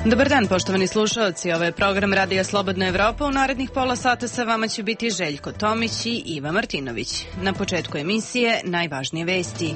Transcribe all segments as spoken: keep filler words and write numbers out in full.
Dobar dan, poštovani slušalci. Ovo je program Radija Slobodna Evropa. U narednih pola sata sa vama će biti Željko Tomić i Iva Martinović. Na početku emisije najvažnije vesti.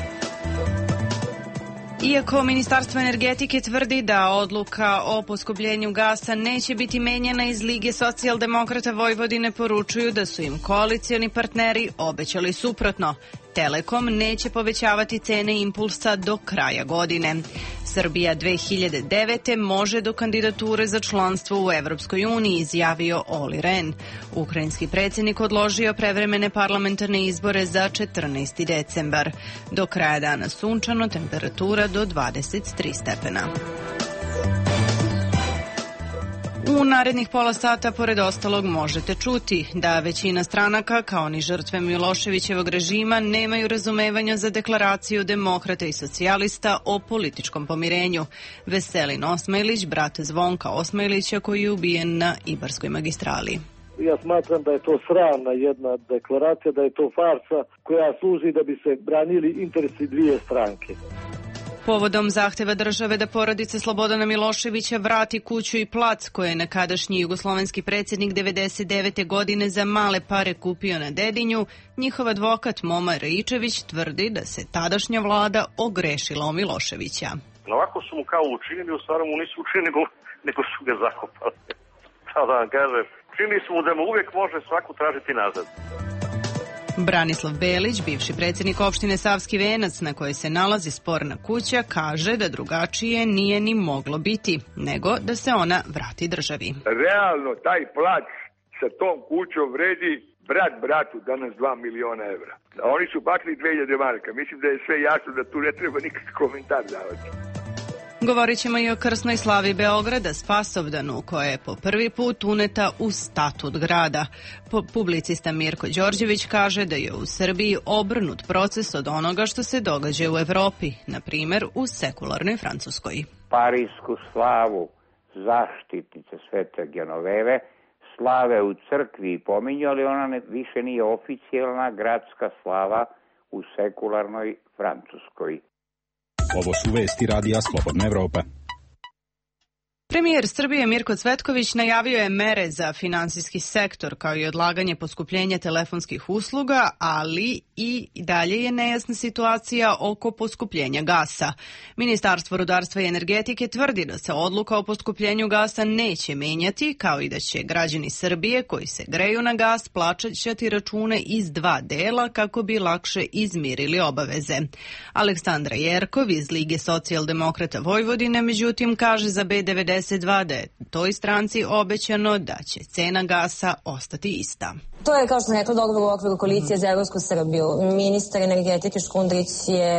Iako Ministarstvo energetike tvrdi da odluka o poskupljenju gasa neće biti menjana, iz Lige socijaldemokrata Vojvodine poručuju da su im koalicioni partneri obećali suprotno. Telekom neće povećavati cene impulsa do kraja godine. Srbija dve hiljade devete može do kandidature za članstvo u Evropskoj uniji, izjavio Oli Ren. Ukrajinski predsjednik odložio prevremene parlamentarne izbore za četrnaesti decembar. Do kraja dana sunčano, temperatura do dvadeset tri stepena. U narednih pola sata, pored ostalog, možete čuti da većina stranaka, kao ni žrtve Miloševićevog režima, nemaju razumevanja za deklaraciju demokrata i socijalista o političkom pomirenju. Veselin Osmajlić, brat Zvonka Osmajlića, koji je ubijen na Ibarskoj magistrali. Ja smatram da je to sramna jedna deklaracija, da je to farsa koja služi da bi se branili interesi dvije stranke. Povodom zahteva države da porodica Slobodana Miloševića vrati kuću i plac koje je nekadašnji jugoslovenski predsjednik devedeset devete godine za male pare kupio na Dedinju, njihov advokat Momar Raičević tvrdi da se tadašnja vlada ogrešila o Miloševića. Ovako su mu kao učinili, u stvari mu nisu učinili, nego, nego su ga zakopali. Šta da vam kažem, činili su mu da mu uvijek može svaku tražiti nazad. Branislav Belić, bivši predsjednik opštine Savski Venac na kojoj se nalazi sporna kuća, kaže da drugačije nije ni moglo biti, nego da se ona vrati državi. Realno taj plac sa tom kućom vredi brat bratu danas dva miliona evra. A oni su bakli dve hiljade maraka. Mislim da je sve jasno da tu ne treba nikakvi komentar davati. Govorit ćemo i o krsnoj slavi Beograda, Spasovdanu, koja je po prvi put uneta u statut grada. Publicista Mirko Đorđević kaže da je u Srbiji obrnut proces od onoga što se događa u Evropi, na primjer u sekularnoj Francuskoj. Parijsku slavu zaštitnice Svete Genoveve slave u crkvi i pominju, ali ona ne, više nije oficijalna gradska slava u sekularnoj Francuskoj. Ovo su vesti Radija Slobodna Evropa. Premijer Srbije Mirko Cvetković najavio je mere za finansijski sektor kao i odlaganje poskupljenja telefonskih usluga, ali i dalje je nejasna situacija oko poskupljenja gasa. Ministarstvo rudarstva i energetike tvrdi da se odluka o poskupljenju gasa neće menjati, kao i da će građani Srbije koji se greju na gas plaćati račune iz dva dela kako bi lakše izmirili obaveze. Aleksandra Jerkov iz Lige socijaldemokrata Vojvodine, međutim, kaže za B devedeset dva da je toj stranci obećano da će cena gasa ostati ista. To je, kao što sam rekla, dogovor u okviru koalicije za Evropsku Srbiju. Ministar energetike Škundrić je,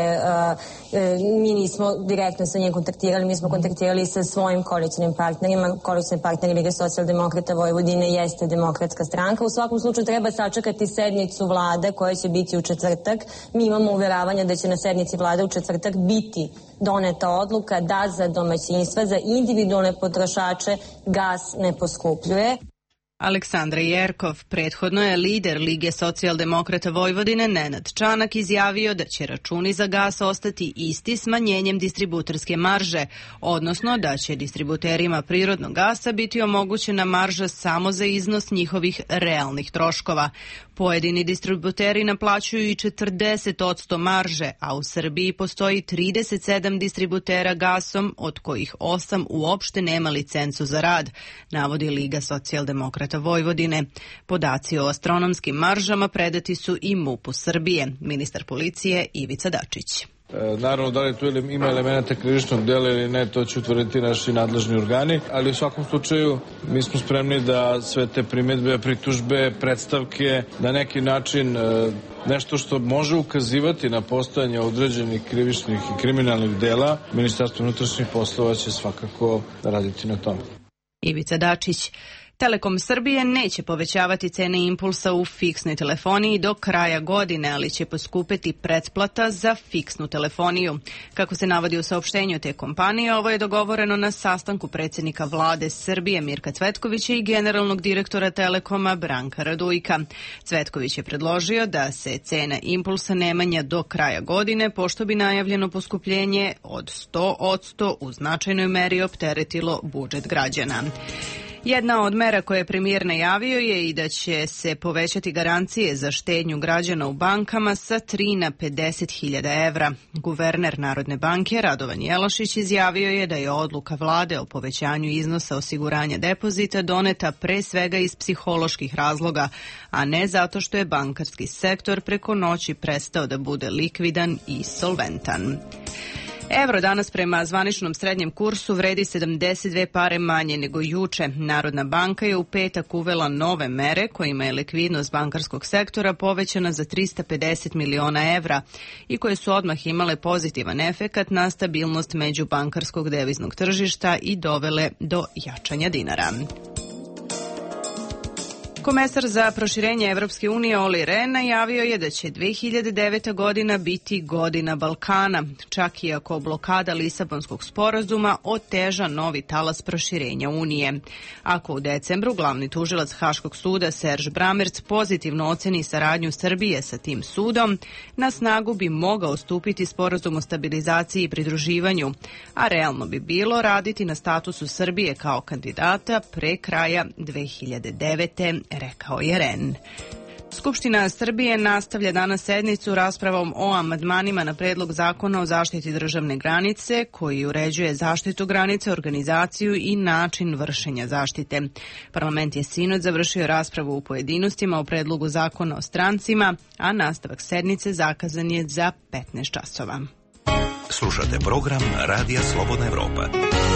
uh, mi nismo direktno sa njim kontaktirali, mi smo kontaktirali sa svojim koalicijnim partnerima. Koalicijni partneri Lige socijaldemokrata Vojvodine jeste Demokratska stranka. U svakom slučaju treba sačekati sednicu vlade koja će biti u četvrtak. Mi imamo uveravanja da će na sednici vlade u četvrtak biti doneta odluka da za domaćinstva, za individualne potrošače gas ne poskupljuje. Aleksandra Jerkov, prethodno je lider Lige socijaldemokrata Vojvodine Nenad Čanak izjavio da će računi za gas ostati isti smanjenjem distributerske marže, odnosno da će distributerima prirodnog gasa biti omogućena marža samo za iznos njihovih realnih troškova. Pojedini distributeri naplaćuju i četrdeset posto marže, a u Srbiji postoji trideset sedam distributera gasom, od kojih osam uopšte nema licencu za rad, navodi Liga socijaldemokrata Vojvodine. Podaci o astronomskim maržama predati su i MUP-u Srbije. Ministar policije Ivica Dačić. E, naravno, da li tu ima elementa krivičnog dela ili ne, to će utvrditi naši nadležni organi, ali u svakom slučaju mi smo spremni da sve te primjedbe, pritužbe, predstavke na neki način e, nešto što može ukazivati na postojanje određenih krivičnih i kriminalnih dela, Ministarstvo unutrašnjih poslova će svakako raditi na tome. Ivica Dačić. Telekom Srbije neće povećavati cene impulsa u fiksnoj telefoniji do kraja godine, ali će poskupeti pretplata za fiksnu telefoniju. Kako se navodi u saopštenju te kompanije, ovo je dogovoreno na sastanku predsjednika vlade Srbije Mirka Cvetkovića i generalnog direktora Telekoma Branka Radujka. Cvetković je predložio da se cena impulsa ne menja do kraja godine, pošto bi najavljeno poskupljenje od sto posto u značajnoj meri opteretilo budžet građana. Jedna od mera koje je premijer najavio je i da će se povećati garancije za štednju građana u bankama sa tri na pedeset hiljada evra. Guverner Narodne banke Radovan Jelašić izjavio je da je odluka vlade o povećanju iznosa osiguranja depozita doneta pre svega iz psiholoških razloga, a ne zato što je bankarski sektor preko noći prestao da bude likvidan i solventan. Evro danas prema zvaničnom srednjem kursu vredi sedamdeset dve pare manje nego juče. Narodna banka je u petak uvela nove mere kojima je likvidnost bankarskog sektora povećana za trista pedeset miliona evra i koje su odmah imale pozitivan efekat na stabilnost međubankarskog deviznog tržišta i dovele do jačanja dinara. Komesar za proširenje Evropske unije Olli Rehn najavio je da će dve hiljade deveta godina biti godina Balkana, čak i ako blokada Lisabonskog sporazuma oteža novi talas proširenja Unije. Ako u decembru glavni tužilac Haškog suda Serž Bramerc pozitivno oceni saradnju Srbije sa tim sudom, na snagu bi mogao stupiti sporazum o stabilizaciji i pridruživanju, a realno bi bilo raditi na statusu Srbije kao kandidata pre kraja dve hiljade devete. Rekao je Rehn. Skupština Srbije nastavlja danas sednicu raspravom o amandmanima na predlog zakona o zaštiti državne granice, koji uređuje zaštitu granice, organizaciju i način vršenja zaštite. Parlament je sinoć završio raspravu u pojedinostima o predlogu zakona o strancima, a nastavak sednice zakazan je za petnaest časova. Slušate program Radija Slobodna Evropa.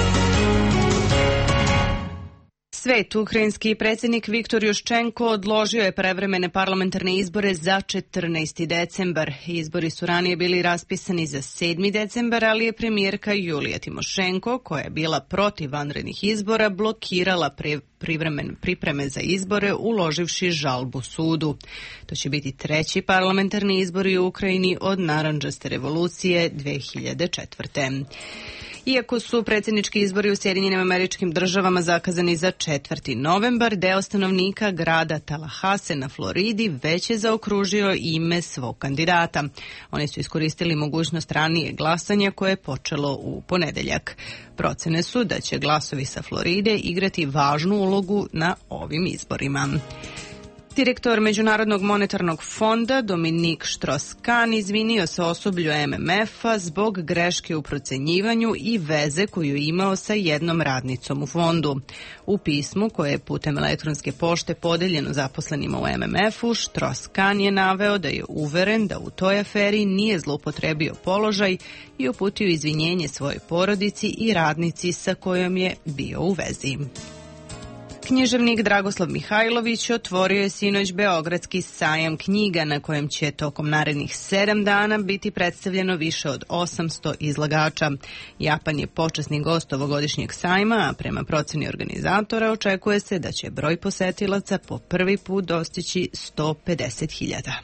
Svet, ukrajinski predsjednik Viktor Juščenko odložio je prevremene parlamentarne izbore za četrnaesti decembar. Izbori su ranije bili raspisani za sedmi decembar, ali je premijerka Julija Timošenko, koja je bila protiv vanrednih izbora, blokirala pre privremen pripreme za izbore uloživši žalbu sudu. To će biti treći parlamentarni izbori u Ukrajini od narandžaste revolucije dve hiljade četvrte. Iako su predsjednički izbori u Sjedinjenim Američkim Državama zakazani za četvrti novembar, deo stanovnika grada Tallahassee na Floridi već je zaokružio ime svog kandidata. Oni su iskoristili mogućnost ranije glasanja koje je počelo u ponedeljak. Procene su da će glasovi sa Floride igrati važnu ulogu na ovim izborima. Direktor Međunarodnog monetarnog fonda Dominik Štros-Kan izvinio se osoblju M M F-a zbog greške u procenjivanju i veze koju je imao sa jednom radnicom u fondu. U pismu koje je putem elektronske pošte podeljeno zaposlenima u M M F-u, Štros-Kan je naveo da je uveren da u toj aferi nije zloupotrebio položaj i uputio izvinjenje svojoj porodici i radnici sa kojom je bio u vezi. Književnik Dragoslav Mihajlović otvorio je sinoć Beogradski sajam knjiga na kojem će tokom narednih sedam dana biti predstavljeno više od osamsto izlagača. Japan je počasni gost ovogodišnjeg sajma, a prema proceni organizatora očekuje se da će broj posetilaca po prvi put dostići sto pedeset hiljada.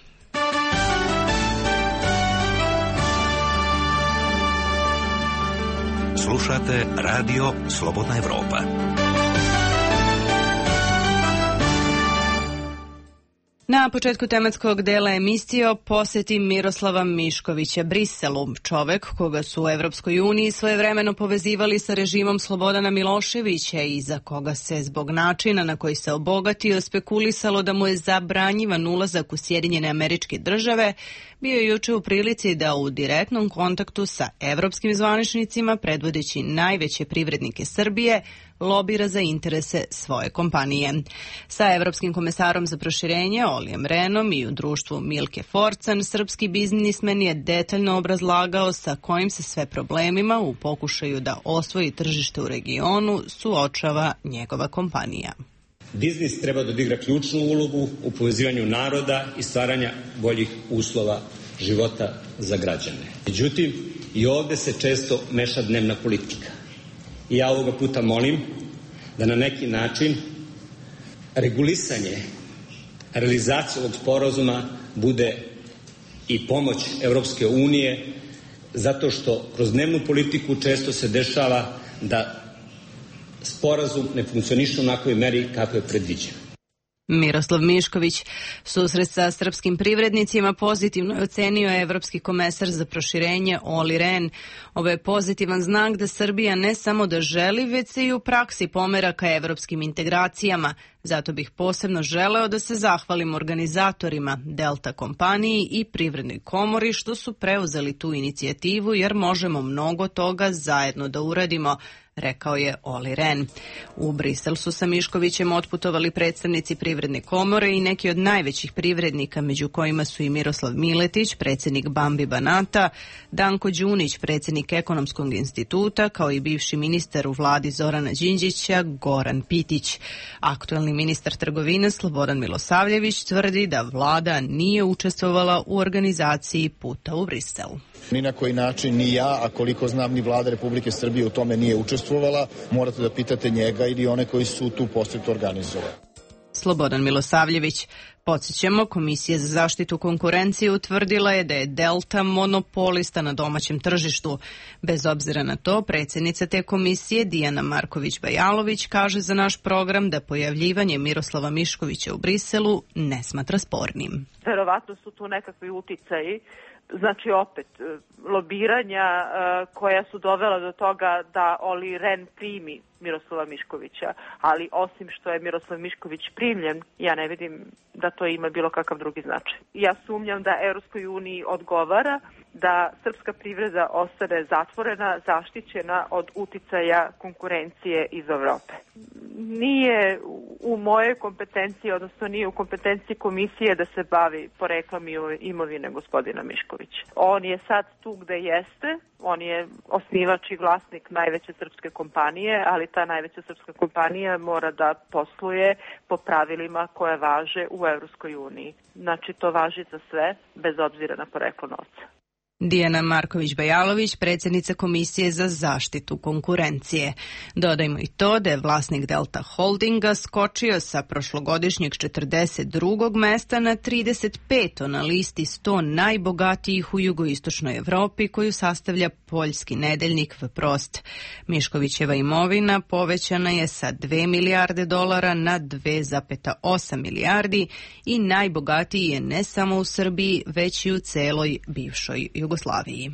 Slušate Radio Slobodna Evropa. Na početku tematskog dela emisije posjeti Miroslava Miškovića Briselu, čovek koga su u Evropskoj uniji svojevremeno povezivali sa režimom Slobodana Miloševića i za koga se zbog načina na koji se obogatio spekulisalo da mu je zabranjivan ulazak u Sjedinjene Američke Države, bio je juče u prilici da u direktnom kontaktu sa evropskim zvaničnicima, predvodeći najveće privrednike Srbije, lobira za interese svoje kompanije. Sa evropskim komesarom za proširenje Olijem Rehnom i u društvu Milke Forcan, srpski biznismen je detaljno obrazlagao sa kojim se sve problemima u pokušaju da osvoji tržište u regionu suočava njegova kompanija. Biznis treba da odigra ključnu ulogu u povezivanju naroda i stvaranja boljih uslova života za građane. Međutim, i ovde se često meša dnevna politika. I ja ovoga puta molim da na neki način regulisanje realizacije ovog sporazuma bude i pomoć Europske unije, zato što kroz dnevnu politiku često se dešava da sporazum ne funkcioniše u onakvoj meri kako je predviđeno. Miroslav Mišković. Susret sa srpskim privrednicima pozitivno je ocenio evropski komesar za proširenje Olli Rehn. Ovo je pozitivan znak da Srbija ne samo da želi, već se i u praksi pomera ka evropskim integracijama. Zato bih posebno želeo da se zahvalim organizatorima, Delta kompaniji i Privrednoj komori što su preuzeli tu inicijativu jer možemo mnogo toga zajedno da uradimo, rekao je Olli Rehn. U Brisel su sa Miškovićem otputovali predstavnici Privredne komore i neki od najvećih privrednika, među kojima su i Miroslav Miletić, predsjednik Bambi Banata, Danko Đunić, predsjednik Ekonomskog instituta, kao i bivši ministar u vladi Zorana Đinđića, Goran Pitić. Aktuelni ministar trgovine Slobodan Milosavljević tvrdi da vlada nije učestvovala u organizaciji puta u Brisel. Ni na koji način ni ja, a koliko znam ni vlada Republike Srbije u tome nije učestvovala. Morate da pitate njega ili one koji su tu posjet organizovali. Slobodan Milosavljević. Podsjećamo, Komisija za zaštitu konkurencije utvrdila je da je Delta monopolista na domaćem tržištu. Bez obzira na to, predsjednica te komisije Dijana Marković-Bajalović kaže za naš program da pojavljivanje Miroslava Miškovića u Briselu ne smatra spornim. Verovatno su tu nekakvi uticaji, znači opet lobiranja koja su dovela do toga da Olli Rehn primi Miroslava Miškovića, ali osim što je Miroslav Mišković primljen, ja ne vidim da to ima bilo kakav drugi značaj. Ja sumnjam da Europskoj uniji odgovara da srpska privreda ostane zatvorena, zaštićena od uticaja konkurencije iz Evrope. Nije u mojoj kompetenciji, odnosno nije u kompetenciji komisije da se bavi poreklom imovine gospodina Miškovića. On je sad tu gde jeste, on je osnivač i vlasnik najveće srpske kompanije, ali ta najveća srpska kompanija mora da posluje po pravilima koje važe u Evropskoj uniji. Znači to važi za sve, bez obzira na poreklo novca. Dijana Marković-Bajalović, predsjednica Komisije za zaštitu konkurencije. Dodajmo i to da je vlasnik Delta Holdinga skočio sa prošlogodišnjeg četrdeset drugog mesta na trideset peto na listi sto najbogatijih u jugoistočnoj Evropi koju sastavlja poljski nedeljnik Vprost. Miškovićeva imovina povećana je sa dve milijarde dolara na dve zarez osam milijardi i najbogatiji je ne samo u Srbiji, već i u celoj bivšoj Jugoslaviji. Jugoslaviji.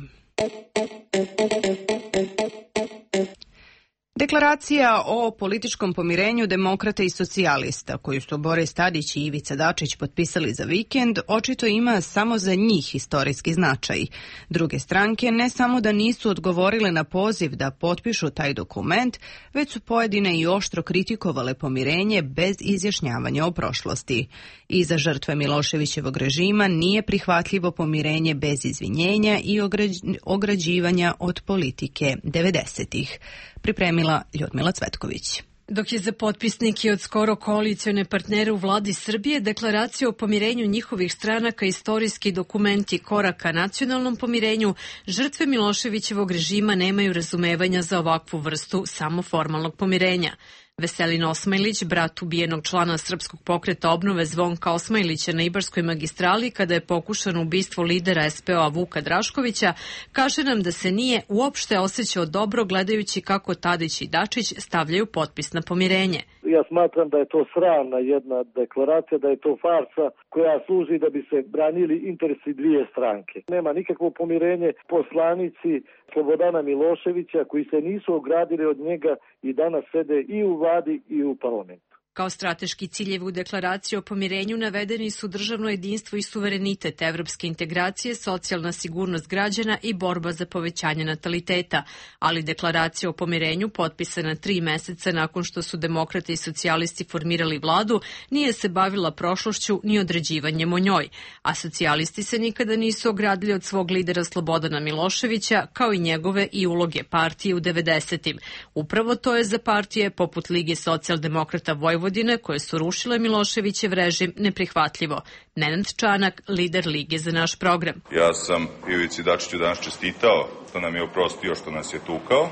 Deklaracija o političkom pomirenju demokrata i socijalista, koju su Boris Tadić i Ivica Dačić potpisali za vikend, očito ima samo za njih istorijski značaj. Druge stranke ne samo da nisu odgovorile na poziv da potpišu taj dokument, već su pojedine i oštro kritikovale pomirenje bez izjašnjavanja o prošlosti. I za žrtve Miloševićevog režima nije prihvatljivo pomirenje bez izvinjenja i ograđivanja od politike devedesetih. Pripremila Ljudmila Cvetković. Dok je za potpisnike od skoro koalicione partnere u vladi Srbije deklaracija o pomirenju njihovih stranaka istorijski dokumenti koraka nacionalnom pomirenju, žrtve Miloševićevog režima nemaju razumevanja za ovakvu vrstu samo formalnog pomirenja. Veselin Osmajlić, brat ubijenog člana Srpskog pokreta obnove Zvonka Osmajlića na Ibarskoj magistrali kada je pokušano ubistvo lidera es pe o-a Vuka Draškovića, kaže nam da se nije uopšte osjećao dobro gledajući kako Tadić i Dačić stavljaju potpis na pomirenje. Ja smatram da je to sramna jedna deklaracija, da je to farsa koja služi da bi se branili interesi dvije stranke. Nema nikakvo pomirenje. Poslanici Slobodana Miloševića koji se nisu ogradili od njega i danas sede i u vladi i u parlamentu. Kao strateški ciljevi u deklaraciji o pomirenju navedeni su državno jedinstvo i suverenitet, evropske integracije, socijalna sigurnost građana i borba za povećanje nataliteta. Ali deklaracija o pomirenju, potpisana tri meseca nakon što su demokrati i socijalisti formirali vladu, nije se bavila prošlošću ni određivanjem o njoj. A socijalisti se nikada nisu ogradili od svog lidera Slobodana Miloševića, kao i njegove i uloge partije u devedesetim. Upravo to je za partije poput Lige socijaldemokrata Vojvodine koje su rušile Miloševićev režim neprihvatljivo. Nenad Čanak, lider Lige za naš program. Ja sam Ivici Dačiću danas čestitao što nam je oprostio što nas je tukao,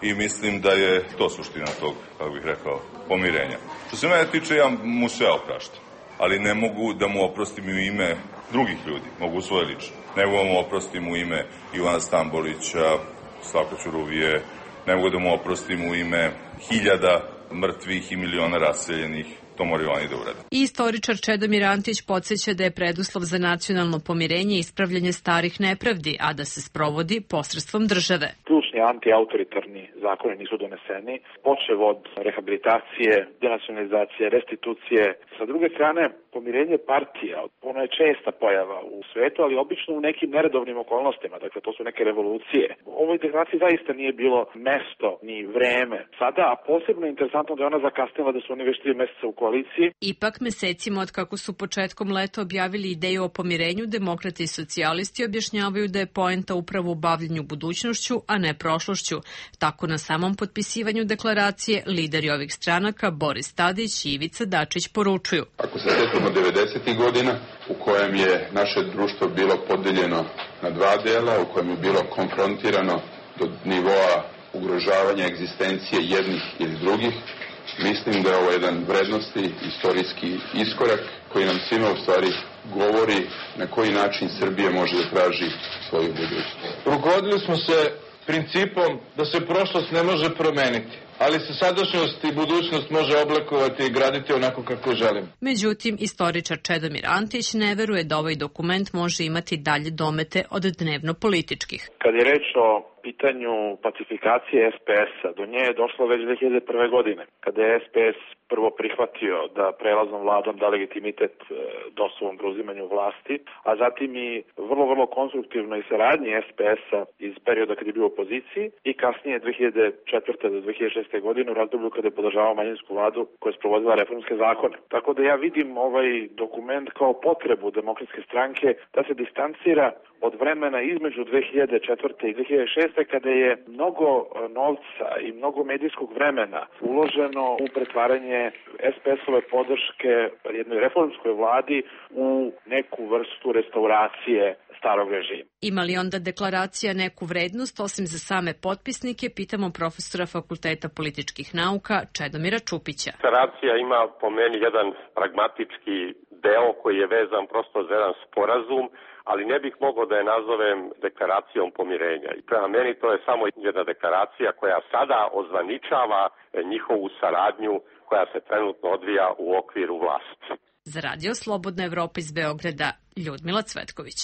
i mislim da je to suština tog, kako bih rekao, pomirenja. Što se mene tiče, ja mu sve opraštam, ali ne mogu da mu oprostim u ime drugih ljudi, mogu svoje lično. Ne mogu da mu oprostim u ime Ivana Stambolića, Slavka Ćuruvije, ne mogu da mu oprostim u ime hiljada mrtvih i miliona raseljenih. To moraju oni da urade. I istoričar Čedomir Antić podsjeća da je preduslov za nacionalno pomirenje ispravljanje starih nepravdi, a da se sprovodi posredstvom države. Ključni antiautoritarni zakoni nisu doneseni, počev od rehabilitacije, denacionalizacije, restitucije. Sa druge strane, pomirenje partija, ono je česta pojava u svetu, ali obično u nekim neredovnim okolnostima, dakle to su neke revolucije. U ovoj deklaraciji zaista nije bilo mesto ni vreme sada, a posebno je interesantno da je ona zakasnila da su oni već tri meseca u koaliciji. Ipak, mesecima od kako su početkom leta objavili ideju o pomirenju, demokrati i socijalisti objašnjavaju da je poenta upravo u bavljenju budućnošću, a ne prošlošću. Tako na samom potpisivanju deklaracije lideri ovih stranaka Boris Tadić i Ivica Dačić poručuju. Ako se sjetimo devedesetih godina u kojem je naše društvo bilo podeljeno na dva dela, u kojem je bilo konfrontirano do nivoa ugrožavanja egzistencije jednih ili drugih, mislim da je ovo jedan vrednosti, istorijski iskorak koji nam svima u stvari govori na koji način Srbija može da traži svoju budućnost. Rukovodili smo se principom da se prošlost ne može promeniti, ali se sadašnjost i budućnost može oblikovati i graditi onako kako želimo. Međutim, istoričar Čedomir Antić ne veruje da ovaj dokument može imati dalje domete od dnevno-političkih. Kad je reč o pitanju pacifikacije es pe es-a, do nje je došlo već dve hiljade prve. godine, kada je es pe es prvo prihvatio da prelaznom vladom da legitimitet DOS-ovom preuzimanju vlasti, a zatim i vrlo, vrlo konstruktivnoj saradnji es pe es-a iz perioda kad je bio u opoziciji i kasnije dve hiljade četvrte. do dve hiljade šeste. godine u razdoblju kada je podržavao manjinsku vladu koja je sprovodila reformske zakone. Tako da ja vidim ovaj dokument kao potrebu Demokratske stranke da se distancira od vremena između dve hiljade četvrte. i dve hiljade šeste. kada je mnogo novca i mnogo medijskog vremena uloženo u pretvaranje es pe es-ove podrške jednoj reformskoj vladi u neku vrstu restauracije starog režima. Ima li onda deklaracija neku vrednost osim za same potpisnike, pitamo profesora Fakulteta političkih nauka Čedomira Čupića. Deklaracija ima po meni jedan pragmatički deo koji je vezan prosto za jedan sporazum, ali ne bih mogao da je nazovem deklaracijom pomirenja. I prema meni to je samo jedna deklaracija koja sada ozvaničava njihovu saradnju koja se trenutno odvija u okviru vlasti. Za Radio Slobodna Evropa iz Beograda, Ljudmila Cvetković.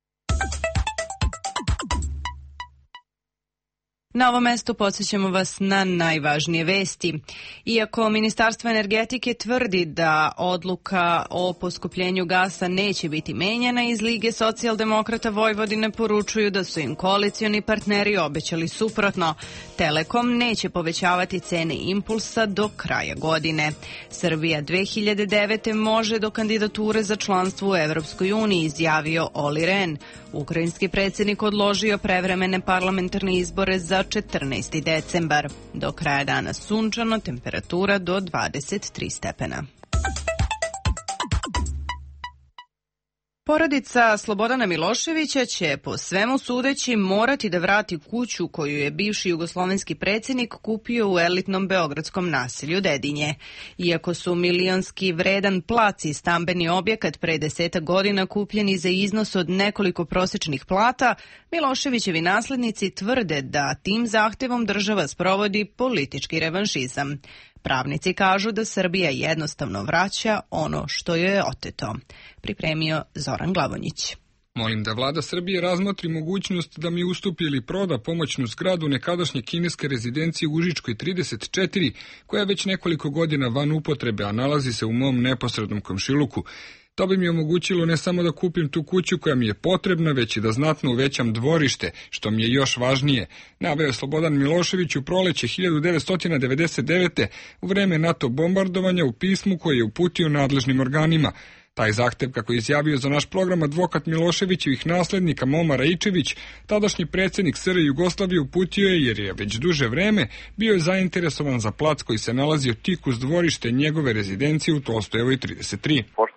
Na ovom mestu podsjećamo vas na najvažnije vesti. Iako Ministarstvo energetike tvrdi da odluka o poskupljenju gasa neće biti menjana, iz Lige socijaldemokrata Vojvodine poručuju da su im koalicioni partneri obećali suprotno. Telekom neće povećavati cene impulsa do kraja godine. Srbija dve hiljade devete. može do kandidature za članstvo u Evropskoj uniji, izjavio Oli Ren. Ukrajinski predsjednik odložio prevremene parlamentarne izbore za četrnaesti decembar. Do kraja dana sunčano, temperatura do dvadeset tri stepena. Porodica Slobodana Miloševića će po svemu sudeći morati da vrati kuću koju je bivši jugoslovenski predsjednik kupio u elitnom beogradskom naselju Dedinje. Iako su milionski vredan plac i stambeni objekat pre desetak godina kupljeni za iznos od nekoliko prosječnih plata, Miloševićevi naslednici tvrde da tim zahtevom država sprovodi politički revanšizam. Pravnici kažu da Srbija jednostavno vraća ono što joj je oteto. Pripremio Zoran Glavonjić. Molim da vlada Srbije razmotri mogućnost da mi ustupi ili proda pomoćnu zgradu nekadašnje kineske rezidencije u Užičkoj trideset četiri, koja je već nekoliko godina van upotrebe, a nalazi se u mom neposrednom komšiluku. To bi mi omogućilo ne samo da kupim tu kuću koja mi je potrebna, već i da znatno uvećam dvorište, što mi je još važnije, naveo Slobodan Milošević u proleće hiljadu devetsto devedeset devete. u vreme NATO bombardovanja u pismu koje je uputio nadležnim organima. Taj zahtev, kako je izjavio za naš program advokat Miloševićevih naslednika Momar Raičević, tadašnji predsjednik es er Jugoslavije uputio je jer je već duže vreme bio zainteresovan za plac koji se nalazio tik uz dvorište njegove rezidencije u Tolstojevoj trideset tri. Pošto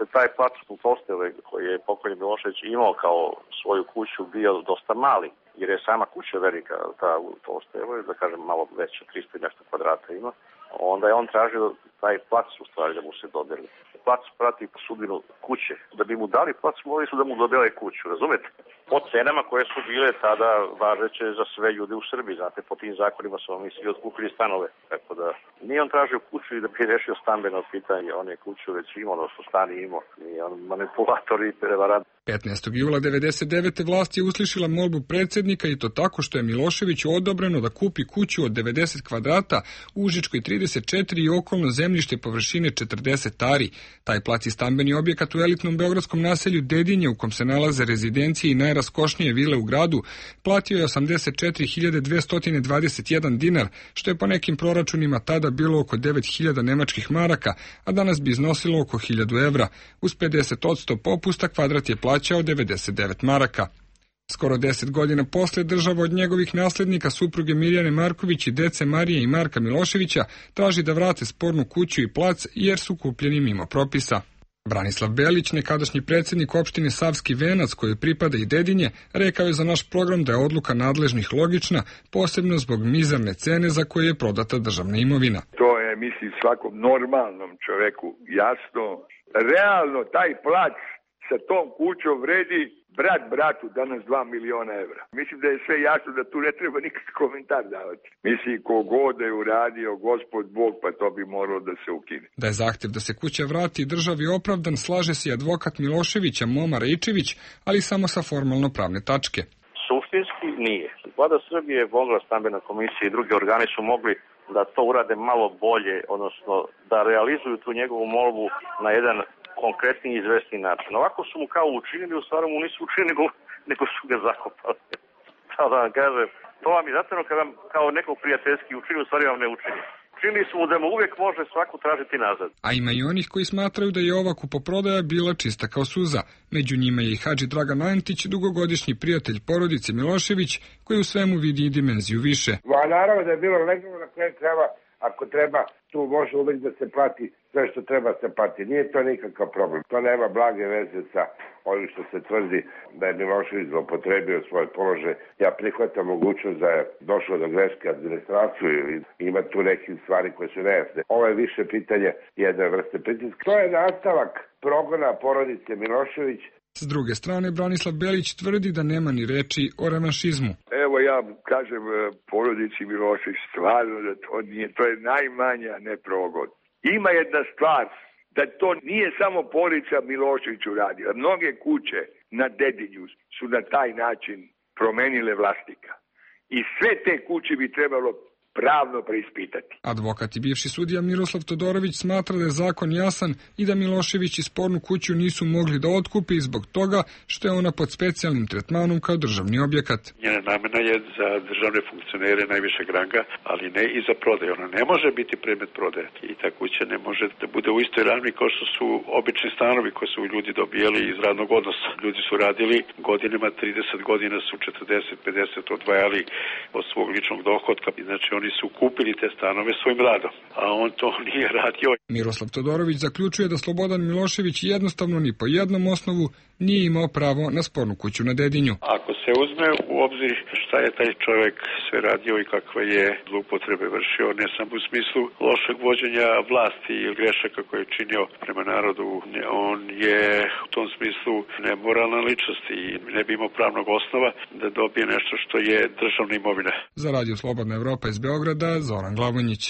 taj plac u Tolsteve koji je pokojni Milošević imao kao svoju kuću bio dosta mali, jer je sama kuća velika, ta u Tolstevu, da kažem malo veća, tristo i nešto kvadrata ima. Onda je on tražio taj plac u stvari da mu se dodeli. Plac prati sudbinu kuće. Da bi mu dali plac, morali su da mu dodele kuću, razumete? Po cenama koje su bile tada važeće za sve ljude u Srbiji, znate, po tim zakonima su oni svi otkupili stanove. Tako da nije on tražio kuću i da bi rešio stambeno pitanje, on je kuću već imao, odnosno stan imao, nije on manipulator i prevarant. petnaestog jula devedeset devete vlast je uslišila molbu predsjednika i to tako što je Miloševiću odobreno da kupi kuću od devedeset kvadrata u Užičkoj trideset četiri i okolno zemljište površine četrdeset ari. Taj plac i stambeni objekat u elitnom beogradskom naselju Dedinje, u kom se nalaze rezidencije i najraskošnije vile u gradu, platio je osamdeset četiri hiljade dvesta dvadeset jedan dinar, što je po nekim proračunima tada bilo oko devet hiljada nemačkih maraka, a danas bi iznosilo oko hiljadu evra. Uz pedeset posto popusta kvadrat je plaćao devedeset devet maraka. Skoro deset godina posle država od njegovih naslednika, supruge Mirjane Marković i dece Marije i Marka Miloševića, traži da vrate spornu kuću i plac jer su kupljeni mimo propisa. Branislav Belić, nekadašnji predsjednik opštine Savski Venac, koji pripada i Dedinje, rekao je za naš program da je odluka nadležnih logična, posebno zbog mizerne cene za koje je prodata državna imovina. To je, mislim, svakom normalnom čoveku jasno. Realno taj plac sa tom kućom vredi brat bratu danas dva miliona evra. Mislim da je sve jasno da tu ne treba nikakvi komentar davati. Mislim, kogod je uradio gospod Bog, pa to bi moralo da se ukine. Da je zahtjev da se kuća vrati državi opravdan, slaže se i advokat Miloševića Momar Ičević, ali samo sa formalno pravne tačke. Suštinski nije. Vlada Srbije, Beogradska stambena komisija i drugi organi su mogli da to urade malo bolje, odnosno da realizuju tu njegovu molbu na jedan konkretni i izvesni način. Ovako su mu kao učinili, u stvari mu nisu učinili, nego, nego su ga zakopali. Da vam kažem, to vam je zatvoreno kada vam kao neko prijateljski učini, u stvari vam ne učini. Činili su mu da mu uvijek može svaku tražiti nazad. A ima i onih koji smatraju da je ova kupoprodaja bila čista kao suza. Među njima je i Hadži Dragan Antić, dugogodišnji prijatelj porodice Milošević, koji u svemu vidi i dimenziju više. Ma naravno da je bilo legalno, na koje treba, ako treba, tu može uvijek da se plati sve što treba se plati. Nije to nikakav problem. To nema blage veze sa ovim što se tvrdi da je Milošević zloupotrebio svoj položaj. Ja prihvatam mogućnost da je došlo do greške administraciju ili ima tu nekih stvari koje su nejasne. Ovo je više pitanje jedne vrste pritiska. To je nastavak progona porodice Milošević. S druge strane, Branislav Belić tvrdi da nema ni reči o revanšizmu. Evo ja kažem porodici Milošević stvarno da to nije, to je najmanja ne progon. Ima jedna stvar, da to nije samo porodica Milošević uradila. Mnoge kuće na Dedinju su na taj način promenile vlasnika. I sve te kuće bi trebalo pravno preispitati. Advokat i bivši sudija Miroslav Todorović smatra da je zakon jasan i da Milošević i spornu kuću nisu mogli da otkupi zbog toga što je ona pod specijalnim tretmanom kao državni objekat. Njena namena je za državne funkcionere najvišeg ranga, ali ne i za prodaju. Ona ne može biti predmet prodaje i ta kuća ne može da bude u istoj ravni kao što su obični stanovi koje su ljudi dobijali iz radnog odnosa. Ljudi su radili godinama, trideset godina su četrdeset pedeset odvajali od svog ličnog dohotka. Znači oni su kupili te stanove svojim radom, a on to nije radio. Miroslav Todorović zaključuje da Slobodan Milošević jednostavno ni po jednom osnovu nije imao pravo na spornu kuću na Dedinju. Ako se uzme u obzir šta je taj čovjek sve radio i kakve je zloupotrebe vršio, ne samo u smislu lošeg vođenja vlasti ili grešaka koje je činio prema narodu, on je u tom smislu nemoralna ličnost i ne bi imao pravnog osnova da dobije nešto što je državna imovina. Za Radio Slobodna Evropa iz Beograda, Zoran Glavonjić.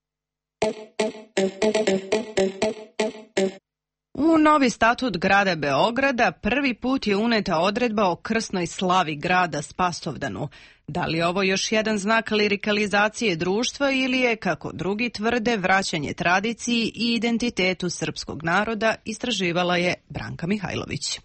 U novi statut grada Beograda prvi put je uneta odredba o krsnoj slavi grada Spasovdanu. Da li je ovo još jedan znak lirikalizacije društva ili je, kako drugi tvrde, vraćanje tradiciji i identitetu srpskog naroda, istraživala je Branka Mihajlović.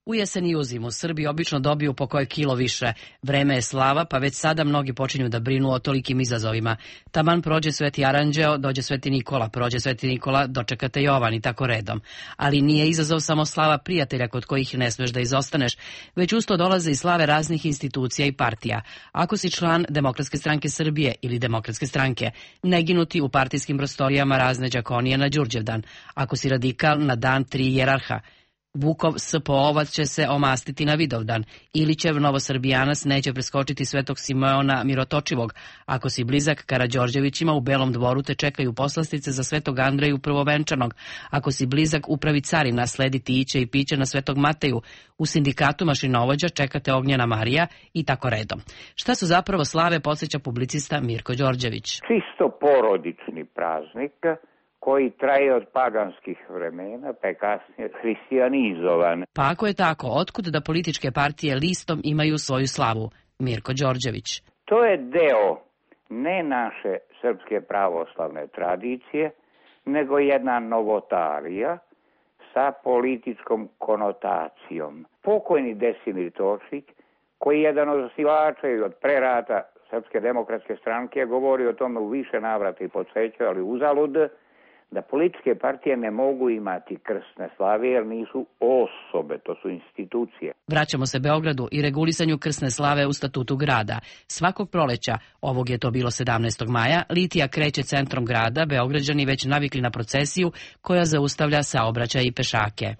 U jesen i u zimu Srbi obično dobiju po koje kilo više. Vreme je slava, pa već sada mnogi počinju da brinu o tolikim izazovima. Taman prođe Sveti Aranđeo, dođe Sveti Nikola, prođe Sveti Nikola, dočekate Jovan i tako redom. Ali nije izazov samo slava prijatelja kod kojih ne smeš da izostaneš, već usto dolaze i slave raznih institucija i partija. Ako si član Demokratske stranke Srbije ili Demokratske stranke, ne ginuti u partijskim prostorijama razne đakonije na Đurđevdan. Ako si radikal, na dan tri jerarha. Vukov S P O-vac će se omastiti na Vidovdan. Ilićev Novosrbijanac neće preskočiti Svetog Simeona Mirotočivog. Ako si blizak Karađorđevićima, u Belom dvoru te čekaju poslastice za Svetog Andreju Prvovenčanog. Ako si blizak upravi carina, slediti iće i piće na Svetog Mateju. U sindikatu mašinovođa čekate Ognjena Marija i tako redom. Šta su zapravo slave, podsjeća publicista Mirko Đorđević. Čisto porodični praznik koji traje od paganskih vremena, pa je kasnije hrišćanizovan. Pa ako je tako, otkud da političke partije listom imaju svoju slavu? Mirko Đorđević. To je deo ne naše srpske pravoslavne tradicije, nego jedna novotarija sa političkom konotacijom. Pokojni Desimir Tošić, koji je jedan od osnivača i od prerata Srpske demokratske stranke, govori o tome u više navrata i podsjećao, ali uzalud, da političke partije ne mogu imati krsne slave jer nisu osobe, to su institucije. Vraćamo se Beogradu i regulisanju krsne slave u statutu grada. Svakog proleća, ovog je to bilo sedamnaestog maja, litija kreće centrom grada, Beograđani već navikli na procesiju koja zaustavlja saobraćaj i pešake.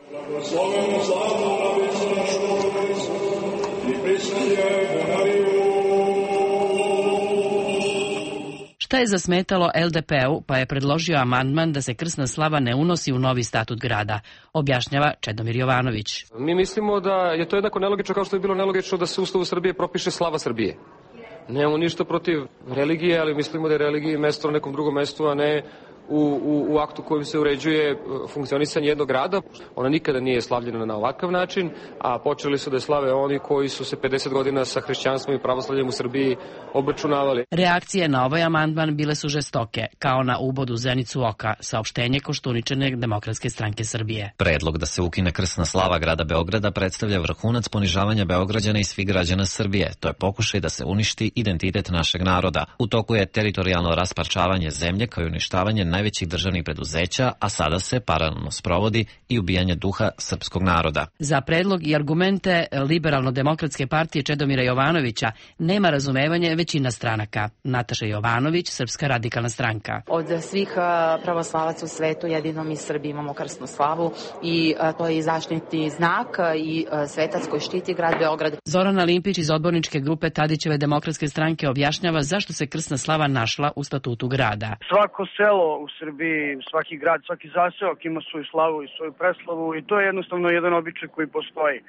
Šta je zasmetalo L D P-u, pa je predložio amandman da se krsna slava ne unosi u novi statut grada, objašnjava Čedomir Jovanović. Mi mislimo da je to jednako nelogično kao što je bilo nelogično da se u Ustavu Srbije propiše slava Srbije. Nemamo ništa protiv religije, ali mislimo da je religiji mesto na nekom drugom mestu, a ne u, u, u aktu kojim se uređuje funkcionisanje jednog grada. Ona nikada nije slavljena na ovakav način, a počeli su da je slave oni koji su se pedeset godina sa hrišćanstvom i pravoslavljem u Srbiji obračunavali. Reakcije na ovaj amandman bile su žestoke, kao na ubod u zenicu oka, saopštenje Koštuničine Demokratske stranke Srbije. Predlog da se ukine krsna slava grada Beograda predstavlja vrhunac ponižavanja Beograđana i svih građana Srbije. To je pokušaj da se uništi identitet našeg naroda. U toku je teritorijalno rasparčavanje zemlje kao i uništavanje najvećih državnih preduzeća, a sada se paralelno sprovodi i ubijanje duha srpskog naroda. Za predlog i argumente Liberalno-demokratske partije Čedomira Jovanovića nema razumevanje većina stranaka. Nataša Jovanović, Srpska radikalna stranka. Od svih pravoslavaca u svetu jedino mi Srbi imamo krsnu slavu i to je i zaštitni znak i svetac koji štiti grad Beograd. Zorana Limpić iz odborničke grupe Tadićeve Demokratske stranke objašnjava zašto se krsna slava našla u statutu grada. Svako selo u Srbiji, svaki grad, svaki zaseok ima svoju slavu i svoju preslavu i to je jednostavno jedan običaj koji postoji.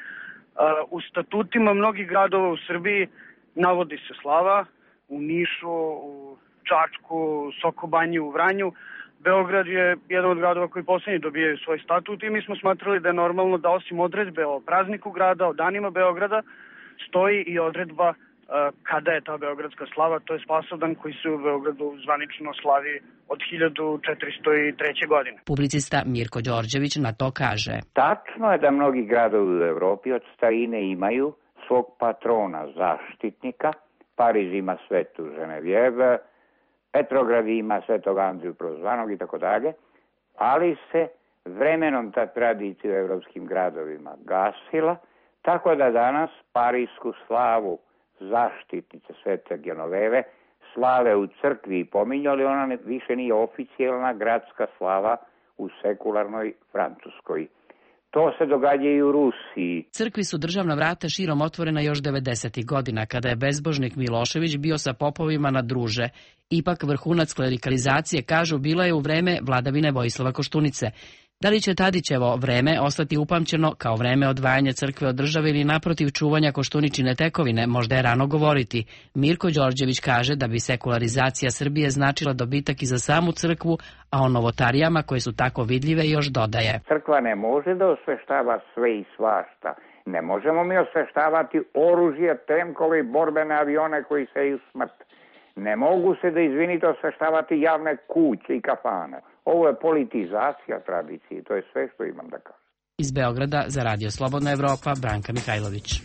U statutima mnogih gradova u Srbiji navodi se slava, u Nišu, u Čačku, Sokobanji, u Vranju. Beograd je jedan od gradova koji poslednji dobijaju svoj statut i mi smo smatrali da je normalno da osim odredbe o prazniku grada, o danima Beograda, stoji i odredba kada je ta beogradska slava, to je Spasovdan koji se u Beogradu zvanično slavi od hiljadu četiristo treće. godine. Publicista Mirko Đorđević na to kaže. Tačno je da mnogi gradovi u Evropi od starine imaju svog patrona zaštitnika. Pariz ima Svetu Ženevjeve, Petrograd ima Svetog Andriju Prvozvanog i tako dalje, ali se vremenom ta tradicija u evropskim gradovima gasila, tako da danas parijsku slavu zaštitnice Svete Genoveve slave u crkvi i pominju, ali ona ne, više nije oficijalna gradska slava u sekularnoj Francuskoj. To se događa i u Rusiji. Crkvi su državna vrata širom otvorena još devedesetih godina, kada je bezbožnik Milošević bio sa popovima na druže. Ipak vrhunac klerikalizacije, kažu, bilo je u vreme vladavine Vojislava Koštunice. Da li će Tadićevo vreme ostati upamćeno kao vreme odvajanja crkve od države ili naprotiv čuvanja Koštuničine tekovine, možda je rano govoriti. Mirko Đorđević kaže da bi sekularizacija Srbije značila dobitak i za samu crkvu, a o novotarijama koje su tako vidljive još dodaje. Crkva ne može da osveštava sve i svašta. Ne možemo mi osveštavati oružje, tenkove i borbene avione koji seju smrt. Ne mogu se, da izvinite, osveštavati javne kuće i kafane. Ovo je politizacija tradicije, to je sve što imam da kažem. Iz Beograda za Radio Slobodna Evropa, Branka Mihajlović.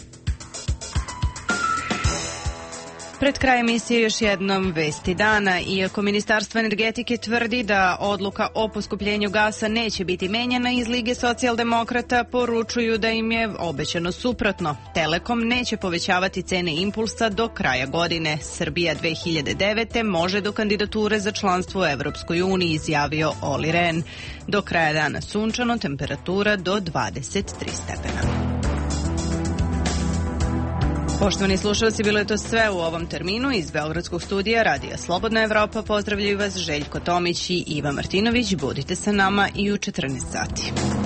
Pred kraj emisije još jednom vesti dana. Iako Ministarstvo energetike tvrdi da odluka o poskupljenju gasa neće biti menjana, iz Lige socijaldemokrata poručuju da im je obećano suprotno. Telekom neće povećavati cene impulsa do kraja godine. Srbija dve hiljade devete može do kandidature za članstvo u Evropskoj uniji, izjavio Oli Ren. Do kraja dana sunčano, temperatura do dvadeset tri stepena. Poštovani slušalci, bilo je to sve u ovom terminu. Iz Beogradskog studija Radija Slobodna Evropa pozdravljaju vas Željko Tomić i Iva Martinović. Budite sa nama i u četrnaest sati.